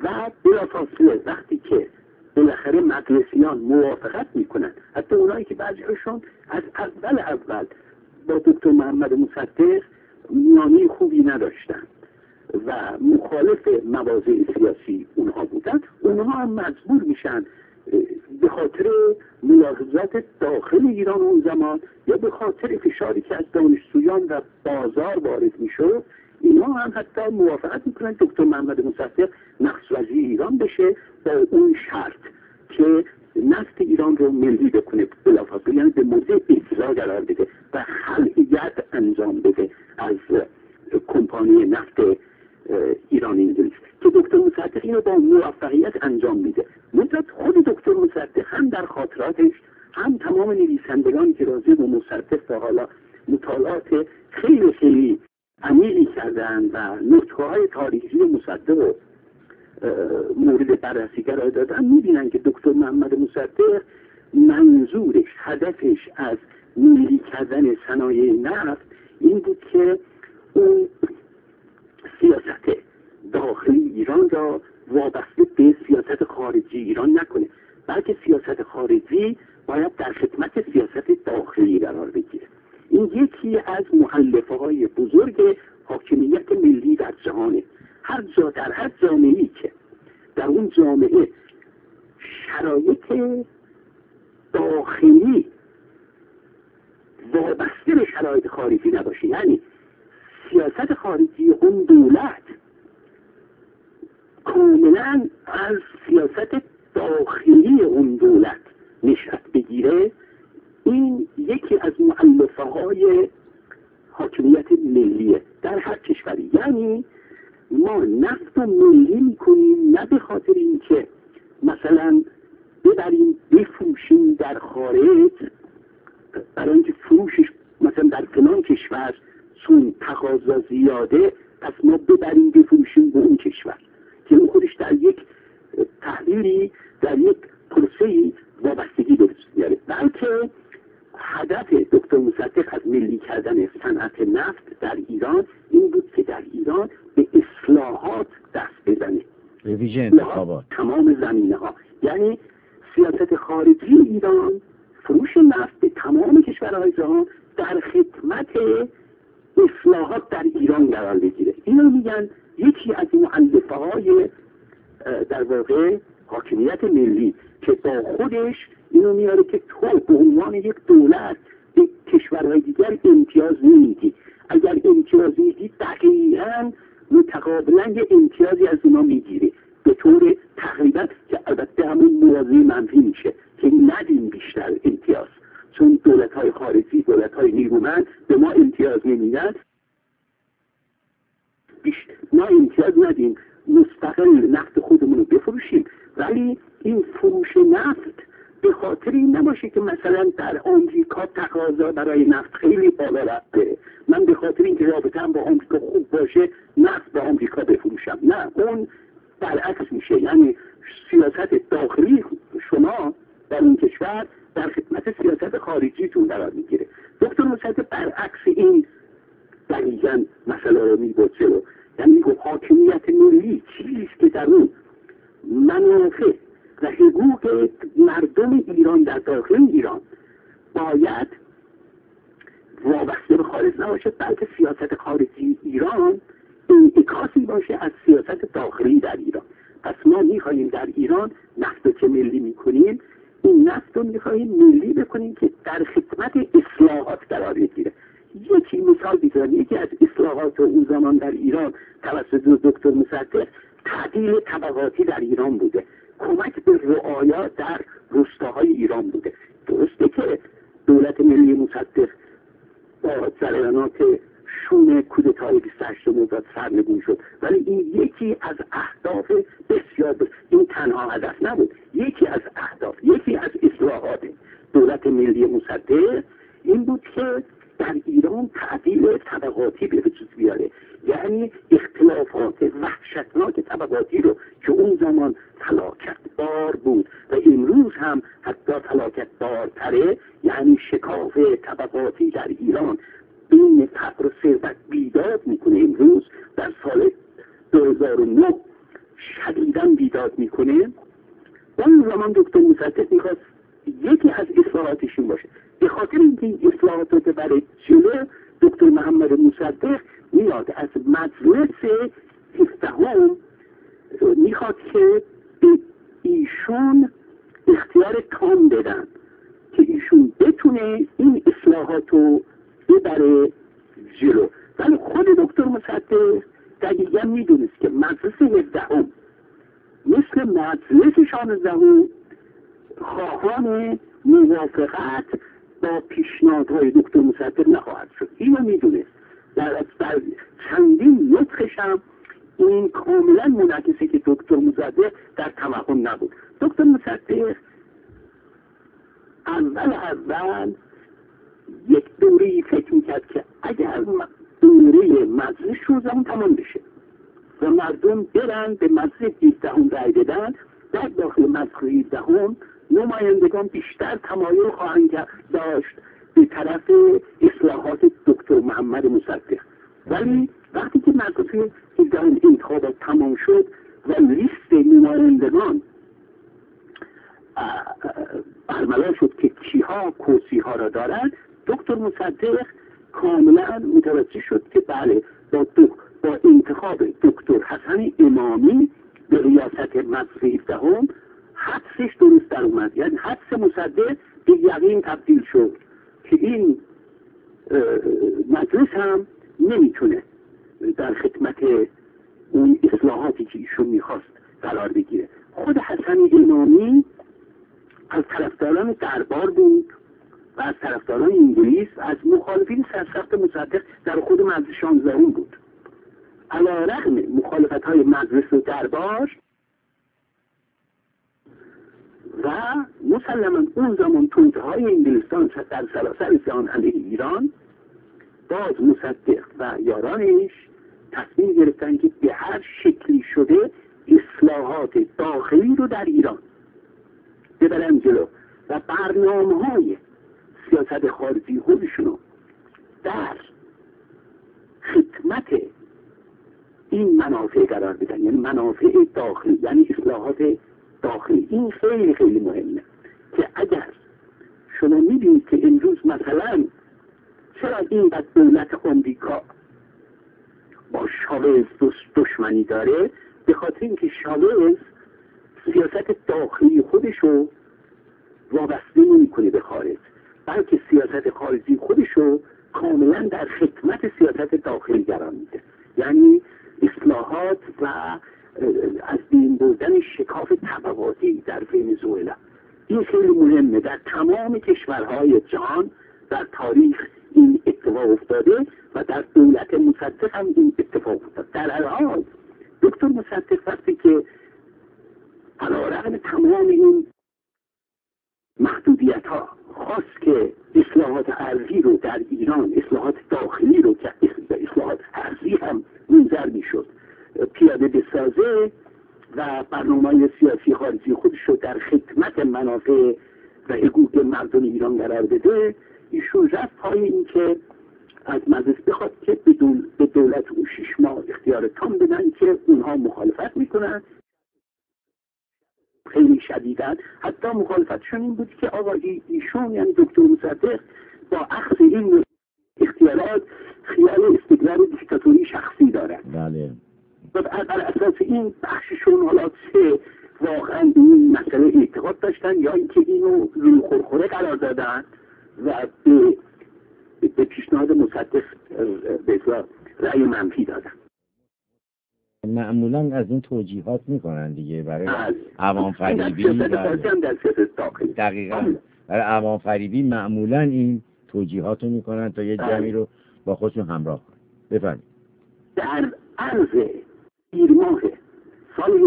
و بلافاصله وقتی که بالاخره مجلسیان موافقت میکنن، حتی اونایی که بعضیشون از اول با دکتر محمد مصدق میانی خوبی نداشتن و مخالف مواضع سیاسی اونها بودن، اونها هم مجبور میشن به خاطر ملاحظات داخل ایران اون زمان یا به خاطر فشاری که از دانشجویان و بازار وارد میشد، اینها هم حتی موافقت میکنن دکتر محمد مصدق نخست وزیر ایران بشه با اون شرط که نفت ایران رو ملی بکنه بلافاصله، یعنی به موضع اجرا قرار بده و خلعیت انجام بده از کمپانی نفت ایران انگلیس، که دکتر مصدق اینو با موفقیت انجام میده. منتها خود دکتر مصدق هم در خاطراتش، هم تمام نویسندگانی که راجع به مصدق تا حالا مطالعات خیلی عمیقی کردن و نکته‌های تاریخی مصدق رو مورد بررسی قرار دادن، میبینن که دکتر محمد مصدق منظورش، هدفش از ملی کردن صنایع نفت این بود که اون سیاست داخلی ایران را وابسته به سیاست خارجی ایران نکنه، بلکه سیاست خارجی باید در خدمت سیاست داخلی قرار بگیره. این یکی از مؤلفه‌های بزرگ حاکمیت ملی در جهانه. هر جا در هر جامعه‌ای که در اون جامعه شرایط داخلی وابسته به شرایط خارجی نباشه، یعنی سیاست خارجی اون دولت کاملا از سیاست داخلی اون دولت نشأت بگیره، این یکی از مؤلفه‌های حاکمیت ملیه در هر کشوری. یعنی ما نفت رو ملی میکنیم نه به خاطر اینکه مثلا ببریم بفروشیم در خارج، برای اینکه فروشش مثلا در فلان کشور چون تقاضا زیاده پس ما ببریم بفروشیم به اون کشور، که اون خودش در یک تحلیلی، در یک پروسه‌ای وابستگی به وجود میاره. بلکه هدف دکتر مصدق از ملی کردن صنعت نفت در ایران این بود که در ایران به اصلاحات دست بزنه، ویژه انتخابات تمام زمینه ها، یعنی سیاست خارجی ایران، فروش نفت به تمام کشورهای جهان در خدمت اصلاحات در ایران قرار بگیره. اینو میگن یکی از مؤلفه‌های در واقع حاکمیت ملی، که با خودش اینو میاره که تو به عنوان یک دولت به کشورهای دیگر امتیاز نمیدی، اگر امتیاز میدی دقیقاً متقابلاً یه امتیازی از اونا میگیری به طور تقریبا، که البته همون موازی منفی میشه که ندیم بیشتر امتیاز، چون دولت‌های خارجی، دولت‌های نیرومند به ما امتیاز نمیدن، ما امتیاز ندیم، مستقل نفت خودمون رو بفروشیم. ولی این فروش نفت به خاطر این نباشه که مثلا در آمریکا تقاضا برای نفت خیلی بالا رفته، من به خاطر اینکه رابطه‌ام با آمریکا خوب باشه نفت به آمریکا بفروشم. نه، اون برعکس میشه، یعنی سیاست داخلی شما در این کشور در خدمت سیاست خارجیتون قرار میگیره. دکتر مصدق برعکس این دقیقاً مسئله رو میبرد جلو، یعنی میگه حاکمیت ملی چیزیست که در اون منافع و حقوق مردم ایران در داخل ایران باید وابسته به خارج نباشه، بلکه سیاست خارجی ایران انعکاسی باشه از سیاست داخلی در ایران. پس ما میخواییم در ایران نفت رو که ملی میکنیم، این نفت رو میخواییم ملی بکنیم که در خدمت اصلاحات قرار بگیره. یکی مثال بزنم، یکی از اصلاحات اون زمان در ایران توسط دکتر مصدق تعدیل طبقاتی در ایران بوده، کمک به رعایا در روستاهای ایران بوده. درسته که دولت ملی مصدق با جریانات شوم کودتای 28 مرداد سرنگون شد، ولی این یکی از اهداف بسیار این تنها هدف نبود، یکی از اهداف، یکی از اصلاحات دولت ملی مصدق این بود که در ایران تعدیل طبقاتی به وجود بیاره، یعنی اختلافات وحشتناک طبقاتی رو که اون زمان فلاکت بار بود و امروز هم حتی فلاکت بارتره، یعنی شکاف طبقاتی در ایران بین فقر و ثروت بیداد میکنه. امروز در سال 2009 شدیداً بیداد میکنه. اون زمان دکتر مصدق میخواست یکی از اصلاحاتش این باشه. به خاطر اینکه این اصلاحات رو ببره جلو، دکتر محمد مصدق میاد از مجلس 17 میخواد که ایشون اختیار تام بدن که ایشون بتونه این اصلاحات رو ببره جلو. ولی خود دکتر مصدق دقیقا میدونست که مجلس 17 مثل مجلس 16 خواهان موافقت با پیشنهادهای دکتر مصدق نخواهد شد. اینو میدونست. در چندین نطقش هم این کاملا منعکسه که دکتر مصدق در توهم نبود. دکتر مصدق اول یک دوری فکر میکرد که اگر دوره مجلس 16 تمام بشه و مردم برن به مجلس 17 رای بدن، در داخل مجلس 17 نمایندگان بیشتر تمایل خواهند داشت به طرف اصلاحات دکتر محمد مصدق. ولی وقتی که مجلس 17 انتخابات تمام شد و لیست نمایندگان برملا شد که کیها کرسی ها را دارند، دکتر مصدق کاملا متوجه شد که بله با انتخاب دکتر حسن امامی به ریاست مجلس 17 حدسش درست در اومد. یعنی حدس مصدق به یقین تبدیل شد که این مجلس هم نمیتونه در خدمت اون اصلاحاتی که ایشون میخواست قرار بگیره. خود حسن امامی از طرفداران دربار بود و از طرفداران انگلیس، از مخالفین سرسخت مصدق در خود مجلس 16 بود. علیرغم مخالفت‌های مجلس و دربار و مسلماً اون زمان توطئه‌های انگلستان در سراسر جهان علیه ایران، باز مصدق و یارانش تصمیم گرفتن که به هر شکلی شده اصلاحات داخلی رو در ایران ببرن جلو و برنامه‌های سیاست خارجی خودشونو در خدمت این منافع قرار بدن. یعنی منافع داخلی، یعنی اصلاحات داخلی. این خیلی خیلی مهمه که اگر شما میبینید که امروز مثلا چرا اینقدر دولت آمریکا با شاوز دشمنی داره، به خاطر اینکه شاوز سیاست داخلی خودشو وابسته نمی‌کنه به خارج، بلکه سیاست خارجی خودشو کاملا در خدمت سیاست داخلی قرار میده. یعنی اصلاحات و از بین بردن شکاف طبقاتی در ونزوئلا. این خیلی مهمه. در تمام کشورهای جهان در تاریخ این اتفاق افتاده و در دولت مصدق هم این اتفاق افتاد. در هر حال دکتر مصدق وقتی که علیرغم تمام این محدودیت ها خواست که اصلاحات ارضی رو در ایران، اصلاحات داخلی رو که اصلاحات ارضی هم منظر می شد پیاده بسازه و برنامه‌های سیاسی خارجی خودش رو در خدمت منافع و حقوق مردم ایران قرار بده، ایشون رفت پای این که از مجلس بخواد که به دولت او 6 ماه اختیار تام بدن که اونها مخالفت میکنن خیلی شدیدن. حتی مخالفتشون این بود که آقا ایشون یعنی دکتر مصدق با اخذ این اختیارات خیال استقلال دیکتاتوری شخصی دارن. بله. و بر اساس این بخششون حالا چه واقعا این مسئله اعتقاد داشتن یا اینکه اینو روی خورخوره قرار دادن و به پیشنهاد مصدق به اصلاح رأی منفی دادن. معمولا از این توجیهات میکنن دیگه برای عوام فریبی. دقیقاً برای عوام فریبی معمولا این توجیهات رو میکنن تا یه جمعی رو با خودشون همراه کنن. بفرمایید. در عرض تیر ماه سال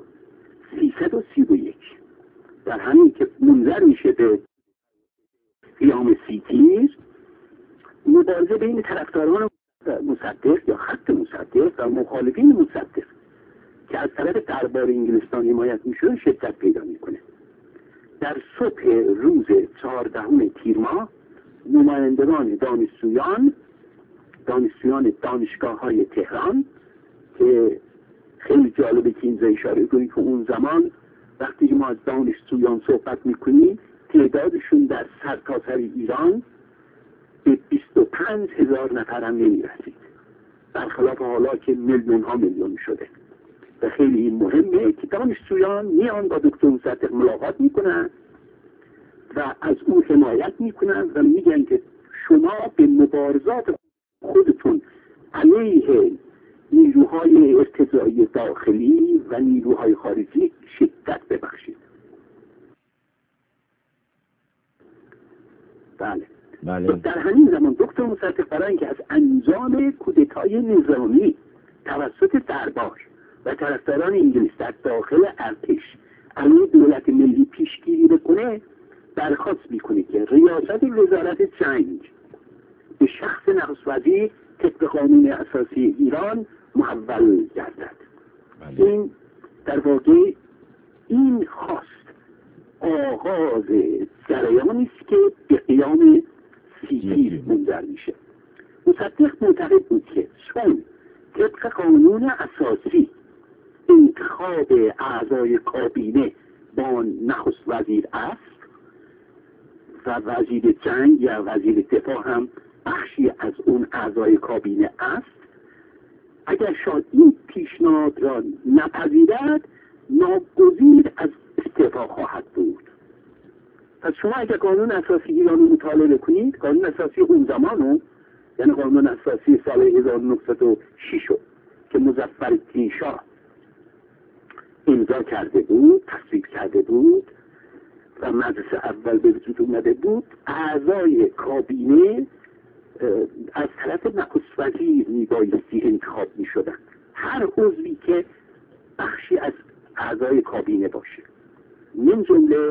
1331 در همین که منظر میشه به قیام 30 تیر، مبارزه بین طرفداران مصدق یا خط مصدق و مخالفین مصدق که از طرف دربار انگلستان حمایت میشه شدت پیدا میکنه. در صبح روز 14 تیر ماه نمایندگان دانشجویان دانشگاه های تهران که خیلی جالبه که اینجا اشاره کنید که اون زمان وقتی ما از دانشجویان صحبت میکنیم تعدادشون در سرتاسر ایران به 25,000 نفر هم نمیرسید، برخلاف حالا که میلیون ها میلیون شده. و خیلی مهمه که دانشجویان میان با دکتر مصدق ملاقات میکنن و از او حمایت میکنن و میگن که شما به مبارزات خودتون علیه نیروهای ارتجاعی داخلی و نیروهای خارجی شدت ببخشید. بله. در همین زمان دکتر مصدق برای اینکه از انجام کودتای نظامی توسط دربار و طرفداران انگلیس در داخل ارتش علیه دولت ملی پیشگیری بکنه، درخواست میکنه که ریاست وزارت جنگ به شخص نخست وزیر طبق قانون اساسی ایران محول گردد. این در واقع این خواست آغاز جریانی است که به قیام سیتیر منجر میشه. مصدق معتقد بود که چون طبق قانون اساسی انتخاب اعضای کابینه با نخست وزیر است و وزیر جنگ یا وزیر دفاع هم بخشی از اون اعضای کابینه است، اگر شاه این پیشنهاد را نپذیرد ناگزیر از استعفا خواهد بود. پس شما اگر قانون اساسی ایران رو مطالعه کنید، قانون اساسی اون زمانو، یعنی قانون اساسی سال 1906 که مظفرالدین شاه امضا کرده بود، تصویب کرده بود و مجلس اول به وجود اومده بود، اعضای کابینه از طرف نخست وزیر میبایستی انتخاب میشدن، هر عضوی که بخشی از اعضای کابینه باشه، من جمله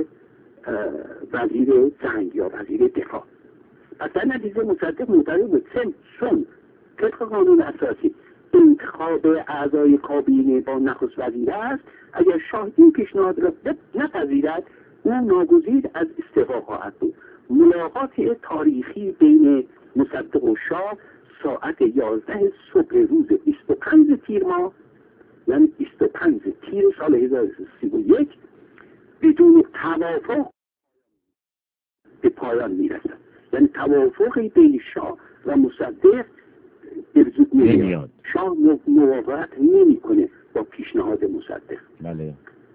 وزیر جنگ یا وزیر دفاع. پس در نتیجه مصدق معتقد بود چون طبق قانون اساسی انتخاب اعضای کابینه با نخست وزیر است، اگر شاه این پیشنهاد را نپذیرد او ناگزیر از استعفا خواهد بود. ملاقات تاریخی بین مصدق و شاه ساعت 11 صبح روز 25 تیر ماه، یعنی 25 تیر سال 1331 بدون توافق به پایان میرسد. یعنی توافقی بین شاه و مصدق به وجود نمیاد. شاه موافقت نمیکنه با پیشنهاد مصدق. بله.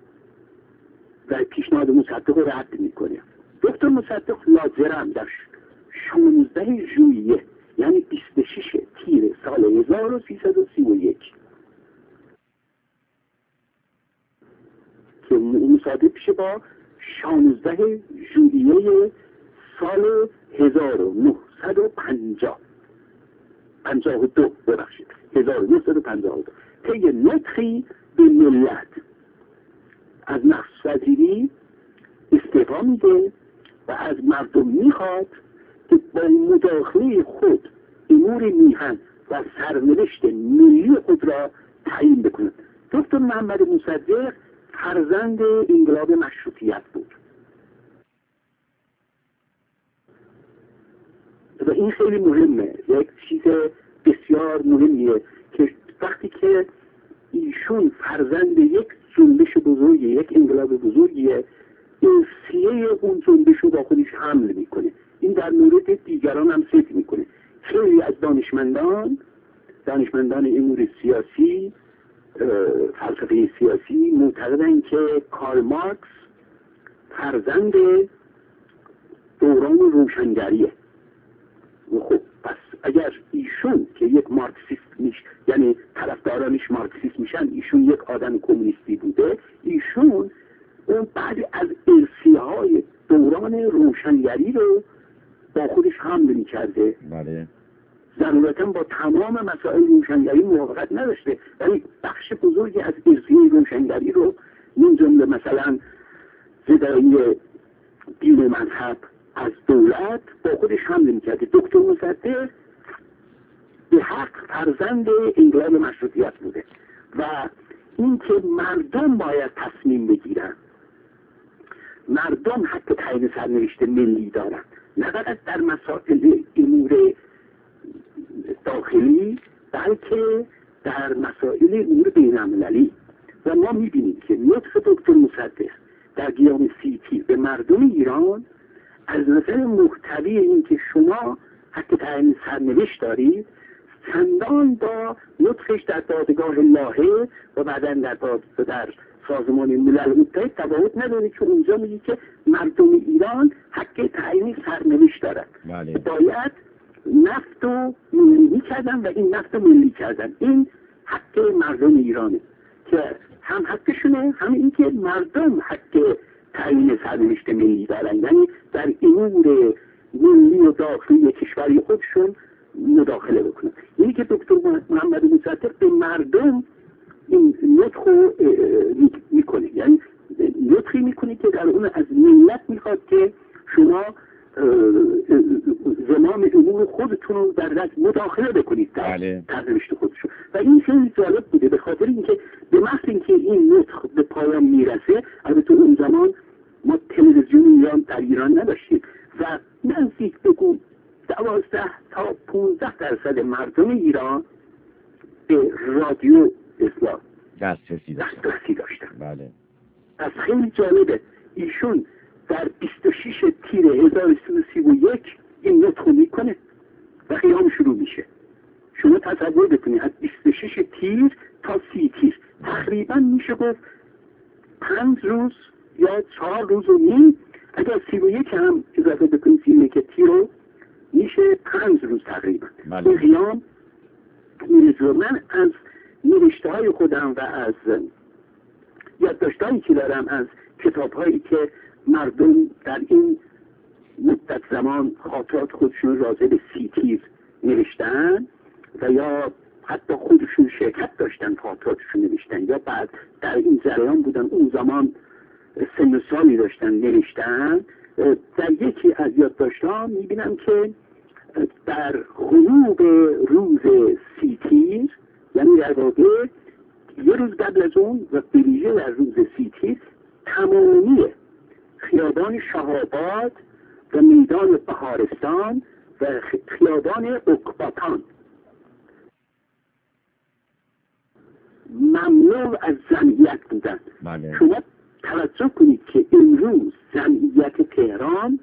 و پیشنهاد مصدق رو رد میکنه. دکتر مصدق لاجرم در 16 ژوئیه یعنی 26 تیر سال 1331 که مصادف میشه با 16 ژوئیه سال 1952 ببخشید 1952 طی نطقی به ملت از نخست وزیری استعفا میده و از مردم میخواد که با مداخله خود امور میهن و سرنوشت ملی خود را تعیین بکنند. دکتر محمد مصدق فرزند انقلاب مشروطیت بود و این خیلی مهمه، یک چیز بسیار مهمیه که وقتی که ایشون فرزند یک جنبش بزرگی، یک انقلاب بزرگیه، ارثیه اون جنبش رو با خودش حمل میکنه. این در مورد دیگران هم ذکر میکنه. خیلی از دانشمندان امور سیاسی، فلسفه سیاسی معتقدن که کارل مارکس فرزند دوران روشنگریه. خب پس اگر ایشون که یک مارکسیست میشه، یعنی طرفدارانش مارکسیست میشن، ایشون یک آدم کمونیستی بوده، ایشون اون بعد از ارثیه‌های دوران روشنگری رو با خودش حمل می‌کرده. بله. ضرورتاً با تمام مسائل روشنگری موافقت نداشته، ولی بخش بزرگی از ارثیه روشنگری رو من جمله مثلا زدایی دین و مذهب از دولت با خودش حمل می‌کرده. دکتر مصدق به حق فرزند انقلاب مشروطیت بوده و اینکه مردم باید تصمیم بگیرن، مردم حتی تعیین سرنوشت ملی دارن، نه فقط در مسائل امور داخلی بلکه در مسائل امور بین‌المللی و ما می‌بینیم که لطف دکتر مصدق در قیام 30 تیر به مردم ایران از نظر محتوی این که شما حق تعیین سرنوشت دارید چندان با نطقش در دادگاه لاهه و بعداً در سازمان ملل متحد تفاوت نداره که اونجا میگه که مردم ایران حق تعیین سرنوشت دارند. بله. باید نفت رو ملی کردن و این نفت رو ملی کردن. این حق مردم ایرانه که هم حقشونه هم این که مردم حق تعیین سرنوشت ملی دارن، یعنی در امور ملی و داخلی کشوری خودشون مداخله بکنن. اینی که دکتر محمد مصدق به مردم این نطق میکنه، یعنی نطقی میکنه که در اون از ملت میخواد که شما زمام امور خودتون رو در دست مداخله بکنید در سرنوشت خودشون. و این خیلی جالب بوده به خاطر اینکه به محض اینکه این نطق به پایان میرسه، البته اون زمان ما تلویزیون ایران در ایران نداشتیم و نزدیک بگو 12 تا 15% مردم ایران به رادیو اصلاح دسترسی داشتن. بله. از خیلی جالبه ایشون در 26 تیر 1331 این نطق میکنه و قیام شروع میشه. شما تصور بکنید از 26 تیر تا 30 تیر تقریبا میشه گفت 5 روز یا 4 روز و نیم. اگر 31 هم اضافه بکنید 31 تیر رو میشه 5 روز تقریبا. این قیام میرسه. من از نوشته های خودم و از یادداشت‌هایی که دارم از کتاب‌هایی که مردم در این مدت زمان خاطرات خودشون راجع به 30 تیر نوشتن و یا حتی خودشون شرکت داشتن خاطراتشون نوشتن یا بعد در این جریان بودن اون زمان سن و سالی داشتن نوشتن. در یکی از یادداشت‌ها می‌بینم که در غروب روز 30 تیر، یعنی در واقع یه روز قبل از اون و به ویژه در روز 30 تیر، تمامی خیابان شاه‌آباد و میدان بهارستان و خیابان اکباتان مملو از جمعیت بودن. شما توجه کنید که امروز جمعیت تهران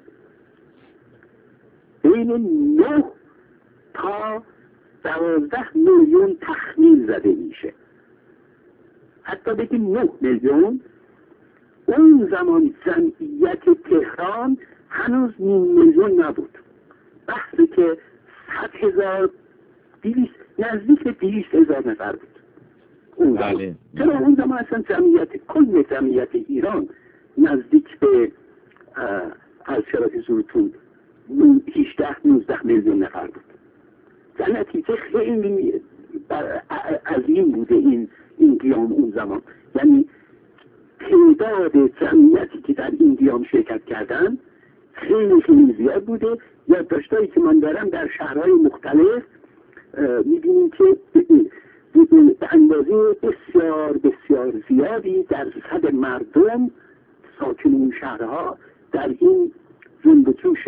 بین 9 تا 12 میلیون تخمین زده میشه، حتی بگیم 9 میلیون. اون زمان جمعیت تهران هنوز 9 میلیون نبود. بحثی که 100,000 نزدیک به 200,000 نفر بود اون زمان. چرا اون زمان اصلا کل جمعیت ایران نزدیک به از شرایط زورتون 18-19 میلیون نفر بود. در نتیجه خیلی عظیم بوده این قیام اون زمان. یعنی تعداد جمعیتی که در این قیام شرکت کردن خیلی خیلی زیاد بوده. یادداشتایی که من دارم در شهرهای مختلف میبینیم که به اندازه بسیار بسیار زیادی درصد مردم ساکن اون شهرها در این جنب و جوش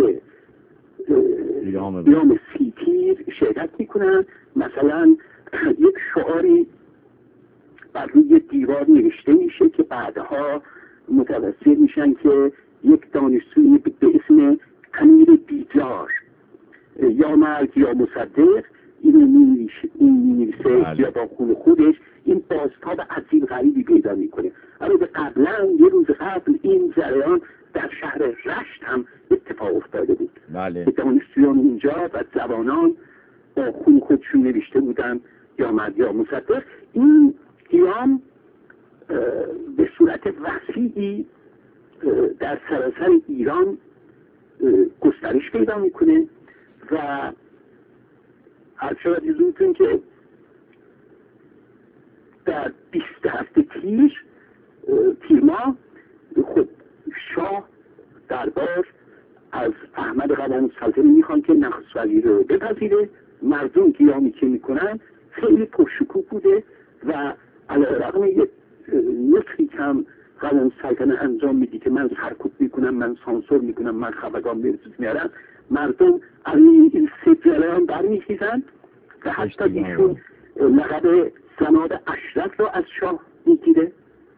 قیام 30 تیر شرکت میکنن. مثلا یک شعاری بر روی دیوار نوشته میشه که بعدها متوسل میشن که یک دانشجوی به اسم امیر بیجار یا مرگ یا مصدق اینو می‌نویسه یا با خون خودش این بازتاب عجیب غریبی پیدا میکنه. اما قبلا یه روز قبل این جریان در شهر رشت هم اتفاق افتاده بود. بله. دانشجویان اونجا و جوانان با خون خودشون نوشته بودن یا مرگ یا مصدق. این قیام به صورت وسیعی در سراسر ایران گسترش پیدا میکنه و هر شود یزورتون که در 27 تیر ماه خود شاه دربار از احمد قوام السلطنه میخوان که نخست وزیر رو بپذیره. مردم قیامی که میکنن خیلی پرشکوه بوده و علیرغم یک نطقی که هم قوام السلطنه انجام میدی که من سرکوب میکنم، من سانسور میکنم، من خفگان برسوز میارم، مردم این سه جریان برمیخیزن و حتی ایشون لقب جناب اشرف را از شاه میگیره،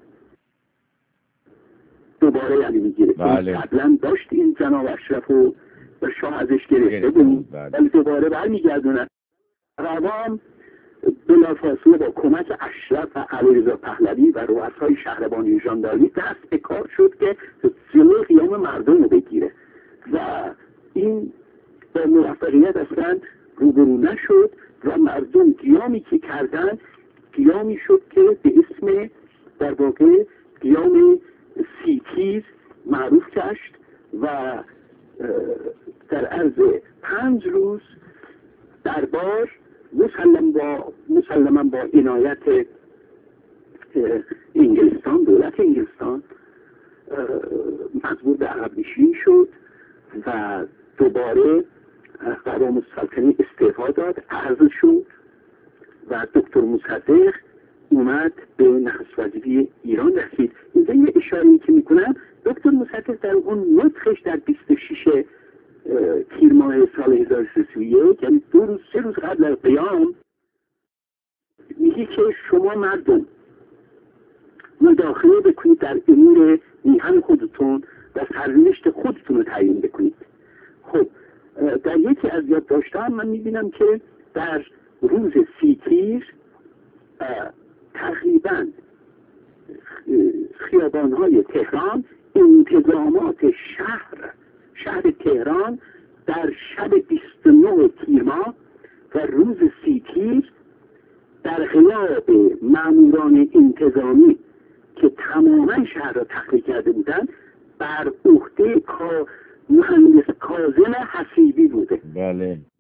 دوباره یعنی میگیره. بله. قبلا داشت این جناب اشرف رو و شاه ازش گرفته بود، ولی دوباره برمیگردونه. روام بلافاصله با کمک اشرف و علیرضا پهلوی و رؤسای شهربانی ژاندارمی دست به کار شد که جلوی قیام مردم رو بگیره و این با موفقیت اصلا روبرو نشد و مردم قیامی که کردن قیامی شد که به اسم در واقع قیام سیتیز معروف گشت و در عرض 5 روز دربار مسلما با عنایت انگلستان، دولت انگلستان مجبور به عقب نشینی شد و دوباره قوام السلطنه استعفا داد، عزل شد و دکتر مصدق اومد به نخست وزیری ایران رسید. اینجا یه اشاره‌ای که میکنم، دکتر مصدق در اون نطقش در 26 تیر ماه سال 1331 یعنی 2-3 روز قبل از قیام میگه که شما مردم مداخله بکنید در امور میهن خودتون و سرنوشت خودتون رو تعیین بکنید. خب در یکی از یادداشت‌ها من میبینم که در روز 30 تیر تقریبا خیابان‌های تهران انتظامات شهر تهران در شب 29 تیر ماه و روز 30 تیر در غیاب ماموران انتظامی که تماما شهر را تخلیه کرده بودند بر عهده مهندس کاظم حسیبی بوده. بله.